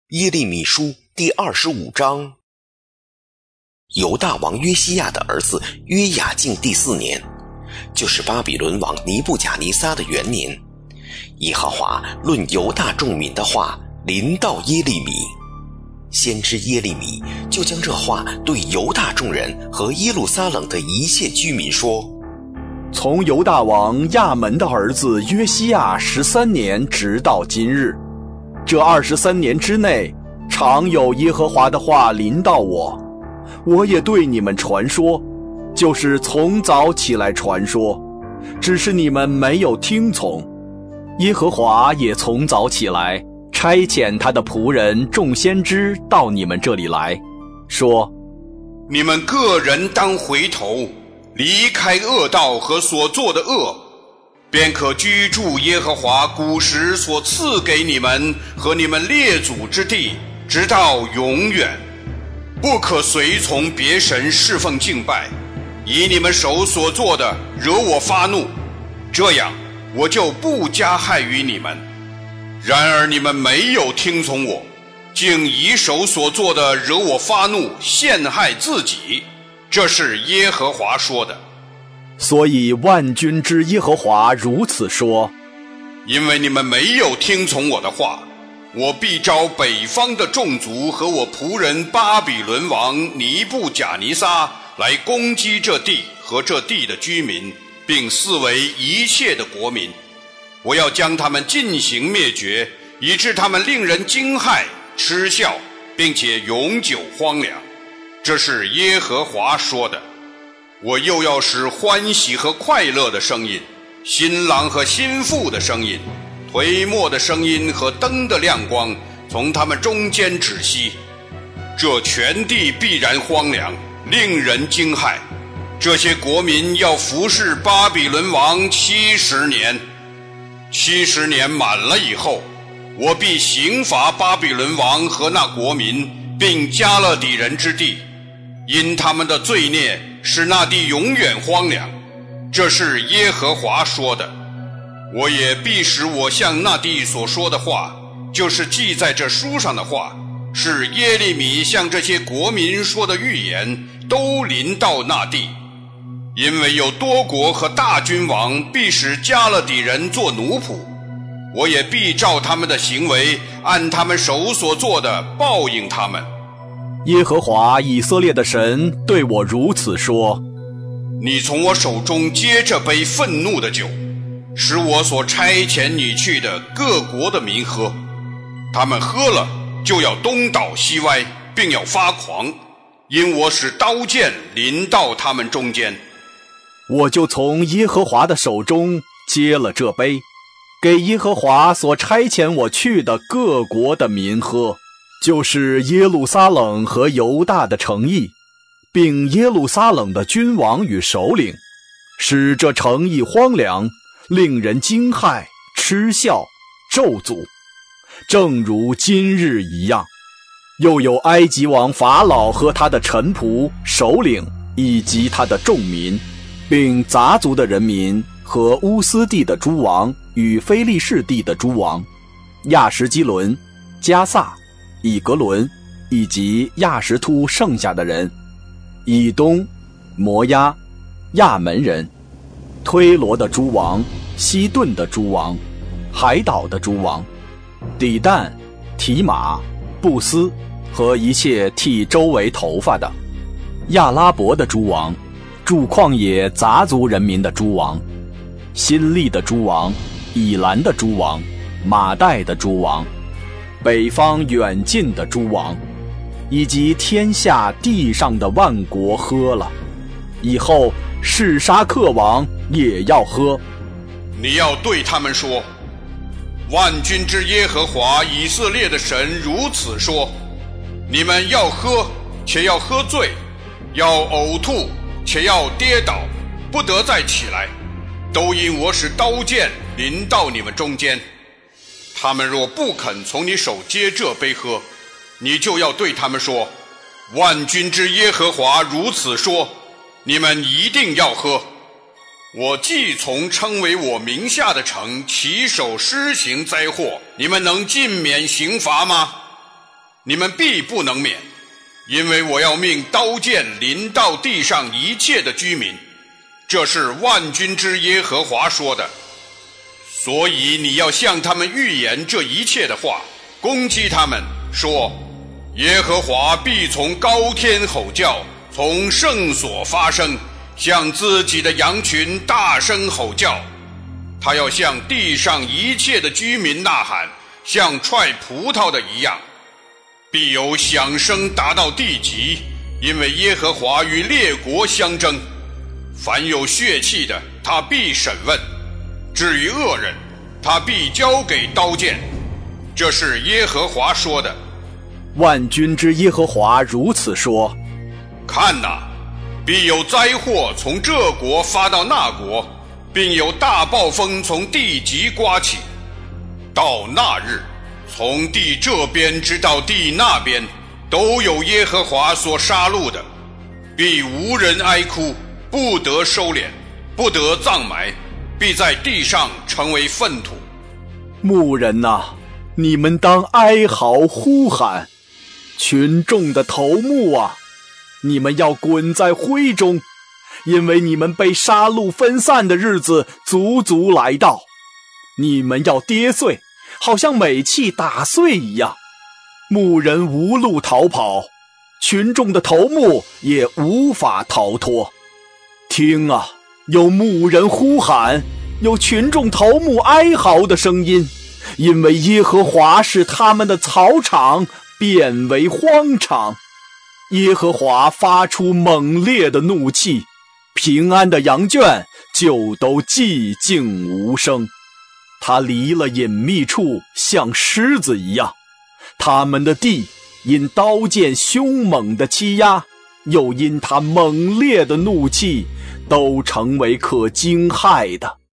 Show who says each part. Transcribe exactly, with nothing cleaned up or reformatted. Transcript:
Speaker 1: 耶利米书第二十五章。犹大王约西亚的儿子约雅敬第四年，就是巴比伦王尼布甲尼撒的元年，耶和华论犹大众民的话临到耶利米。先知耶利米就将这话对犹大众人和耶路撒冷的一切居民说：
Speaker 2: 从犹大王亚门的儿子约西亚十三年直到今日，这二十三年之内，常有耶和华的话临到我，我也对你们传说，就是从早起来传说，只是你们没有听从。耶和华也从早起来，差遣他的仆人众先知到你们这里来，说：
Speaker 3: 你们个人当回头，离开恶道和所做的恶，便可居住耶和华古时所赐给你们和你们列祖之地，直到永远。不可随从别神侍奉敬拜，以你们手所做的惹我发怒，这样我就不加害于你们。然而你们没有听从我，竟以手所做的惹我发怒，陷害自己，这是耶和华说的。
Speaker 2: 所以万军之耶和华如此说：
Speaker 3: 因为你们没有听从我的话，我必招北方的众族和我仆人巴比伦王尼布甲尼撒来攻击这地和这地的居民，并四围一切的国民。我要将他们尽行灭绝，以致他们令人惊骇嗤笑，并且永久荒凉。这是耶和华说的。我又要使欢喜和快乐的声音，新郎和新妇的声音，颓磨的声音和灯的亮光从他们中间止息。这全地必然荒凉，令人惊骇。这些国民要服侍巴比伦王七十年。七十年满了以后，我必刑罚巴比伦王和那国民，并加勒底人之地，因他们的罪孽使那地永远荒凉。这是耶和华说的。我也必使我向那地所说的话，就是记在这书上的话，是耶利米向这些国民说的预言，都临到那地。因为有多国和大君王必使加勒底人做奴仆，我也必照他们的行为，按他们手所做的报应他们。
Speaker 2: 耶和华以色列的神对我如此说：
Speaker 3: 你从我手中接这杯愤怒的酒，使我所差遣你去的各国的民喝，他们喝了就要东倒西歪，并要发狂，因我使刀剑临到他们中间。
Speaker 2: 我就从耶和华的手中接了这杯，给耶和华所差遣我去的各国的民喝，就是耶路撒冷和犹大的城邑，并耶路撒冷的君王与首领，使这城邑荒凉，令人惊骇嗤笑咒诅，正如今日一样。又有埃及王法老和他的臣仆首领，以及他的众民，并杂族的人民和乌斯地的诸王与非利士地的诸王，亚什基伦、加萨、以格伦，以及亚什突剩下的人，以东、摩押、亚门人，推罗的诸王，西顿的诸王，海岛的诸王，底但、提马、布斯和一切剃周围头发的，亚拉伯的诸王，住旷野杂族人民的诸王，新利的诸王，以兰的诸王，马代的诸王，北方远近的诸王，以及天下地上的万国喝了。以后示沙克王也要喝。
Speaker 3: 你要对他们说：万军之耶和华以色列的神如此说，你们要喝，且要喝醉，要呕吐，且要跌倒，不得再起来，都因我使刀剑临到你们中间。他们若不肯从你手接这杯喝，你就要对他们说：万军之耶和华如此说，你们一定要喝。我既从称为我名下的城起手施行灾祸，你们能尽免刑罚吗？ 你们必不能免，因为我要命刀剑临到地上一切的居民，这是万军之耶和华说的。所以你要向他们预言这一切的话，攻击他们，说耶和华必从高天吼叫，从圣所发声，向自己的羊群大声吼叫。他要向地上一切的居民呐喊，像踹葡萄的一样，必有响声达到地极，因为耶和华与列国相争。凡有血气的，他必审问；至于恶人，他必交给刀剑。这是耶和华说的。
Speaker 2: 万军之耶和华如此说：
Speaker 3: 看哪，必有灾祸从这国发到那国，并有大暴风从地极刮起。到那日，从地这边直到地那边，都有耶和华所杀戮的，必无人哀哭，不得收敛，不得葬埋，必在地上成为粪土。
Speaker 2: 牧人哪，你们当哀嚎呼喊；群众的头目啊，你们要滚在灰中，因为你们被杀戮分散的日子足足来到。你们要跌碎，好像美器打碎一样。牧人无路逃跑，群众的头目也无法逃脱。听啊，有牧人呼喊，有群众头目哀嚎的声音，因为耶和华使他们的草场变为荒场。耶和华发出猛烈的怒气，平安的羊圈就都寂静无声。他离了隐秘处，像狮子一样。他们的地因刀剑凶猛的欺压，又因他猛烈的怒气，都成为可惊骇的。